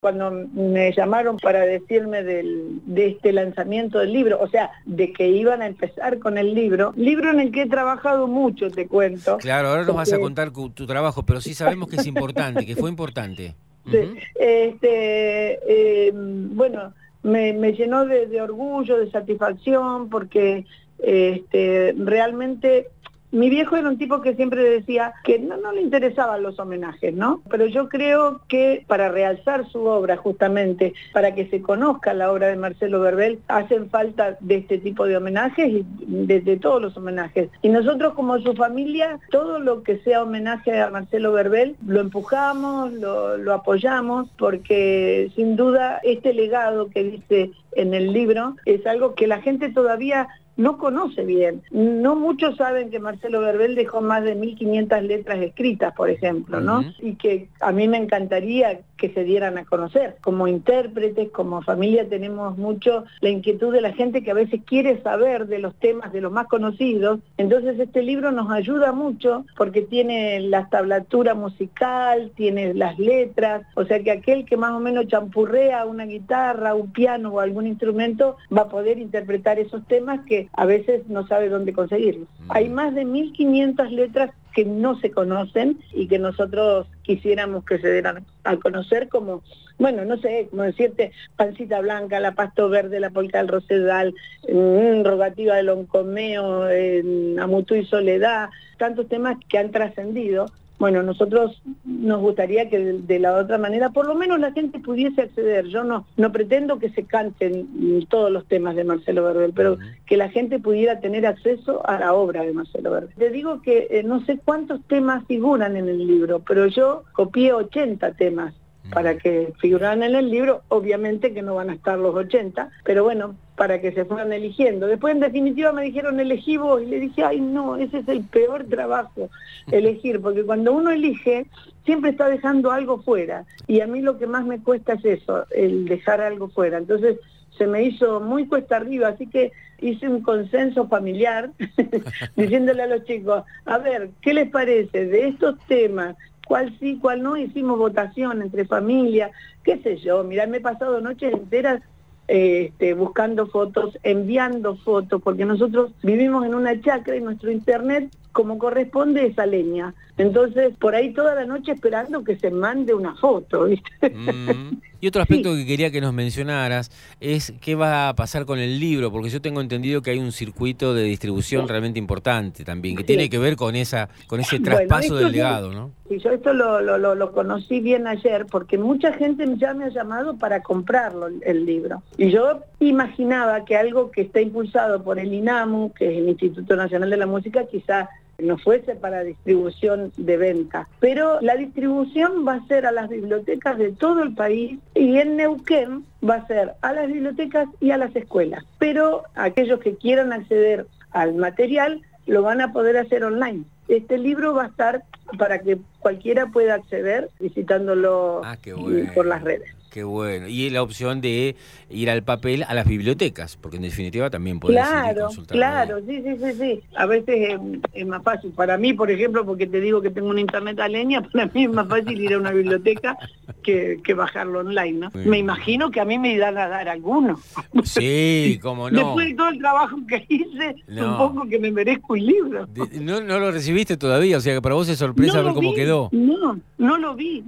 Cuando me llamaron para decirme de este lanzamiento del libro, o sea, de que iban a empezar con el libro en el que he trabajado mucho, te cuento. Claro, ahora nos vas a contar tu trabajo, pero sí sabemos que es importante, que fue importante. Sí, bueno, me llenó de orgullo, de satisfacción, porque realmente mi viejo era un tipo que siempre decía que no le interesaban los homenajes, ¿no? Pero yo creo que para realzar su obra, justamente, para que se conozca la obra de Marcelo Verbel, hacen falta de este tipo de homenajes y de todos los homenajes. Y nosotros como su familia, todo lo que sea homenaje a Marcelo Verbel, lo empujamos, lo apoyamos, porque sin duda este legado que dice en el libro es algo que la gente todavía no conoce bien. No muchos saben que Marcelo Verbel dejó más de 1500 letras escritas, por ejemplo, ¿no? Y que a mí me encantaría que se dieran a conocer. Como intérpretes, como familia, tenemos mucho la inquietud de la gente que a veces quiere saber de los temas de los más conocidos. Entonces este libro nos ayuda mucho porque tiene la tablatura musical, tiene las letras, o sea que aquel que más o menos champurrea una guitarra, un piano o algún instrumento va a poder interpretar esos temas que a veces no sabe dónde conseguirlos. Hay más de 1500 letras que no se conocen y que nosotros quisiéramos que se dieran a conocer, como, bueno, no sé, como decirte, Pancita Blanca, La Pasto Verde, La Polca del Rosedal, Rogativa del Oncomeo, Amutú y Soledad, tantos temas que han trascendido. Bueno, nosotros nos gustaría que de la otra manera, por lo menos la gente pudiese acceder. Yo no pretendo que se canten todos los temas de Marcelo Verbel, pero que la gente pudiera tener acceso a la obra de Marcelo Verbel. Te digo que no sé cuántos temas figuran en el libro, pero yo copié 80 temas para que figuraran en el libro. Obviamente que no van a estar los 80, pero bueno, para que se fueran eligiendo. Después en definitiva me dijeron elegí vos, y le dije, ay no, ese es el peor trabajo, elegir, porque cuando uno elige siempre está dejando algo fuera, y a mí lo que más me cuesta es eso, el dejar algo fuera. Entonces se me hizo muy cuesta arriba, así que hice un consenso familiar diciéndole a los chicos, a ver, ¿qué les parece de estos temas? ¿Cuál sí, cuál no? Hicimos votación entre familia, qué sé yo. Mirá, me he pasado noches enteras buscando fotos, enviando fotos, porque nosotros vivimos en una chacra y nuestro internet, como corresponde, es a leña. Entonces, por ahí toda la noche esperando que se mande una foto, ¿viste? Y otro aspecto que quería que nos mencionaras es qué va a pasar con el libro, porque yo tengo entendido que hay un circuito de distribución realmente importante también, que tiene que ver con ese traspaso del legado, ¿no? Y yo esto lo conocí bien ayer, porque mucha gente ya me ha llamado para comprarlo, el libro. Y yo imaginaba que algo que está impulsado por el INAMU, que es el Instituto Nacional de la Música, quizá no fuese para distribución de venta, pero la distribución va a ser a las bibliotecas de todo el país, y en Neuquén va a ser a las bibliotecas y a las escuelas, pero aquellos que quieran acceder al material lo van a poder hacer online. Este libro va a estar para que cualquiera pueda acceder visitándolo por las redes. Qué bueno. Y la opción de ir al papel a las bibliotecas, porque en definitiva también podés ir y consultarlo. Claro, sí. A veces es más fácil. Para mí, por ejemplo, porque te digo que tengo un internet a leña, para mí es más fácil ir a una biblioteca que bajarlo online, ¿no? Me imagino que a mí me irán a dar alguno. Sí, cómo no. Después de todo el trabajo que hice, supongo que me merezco un libro. No lo recibiste todavía, o sea que para vos es sorpresa ver cómo quedó. No lo vi.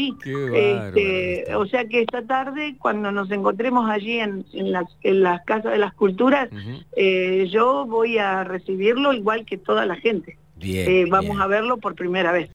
Qué bárbaro. O sea que esta tarde, cuando nos encontremos allí en las Casas de las Culturas, yo voy a recibirlo igual que toda la gente. Bien, vamos a verlo por primera vez.